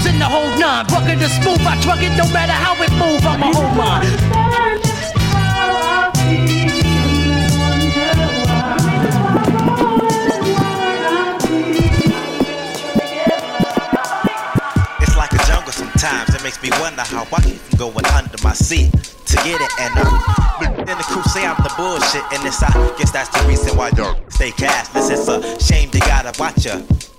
in the whole nine. Rugged and smooth, I drug it, no matter how it move, I'm a whole mind. It's like a jungle sometimes. It makes me wonder how I keep from going under my seat to get it. And then the crew say I'm the bullshit, and this I guess that's the reason why you stay cashless. It's a shame they gotta watch ya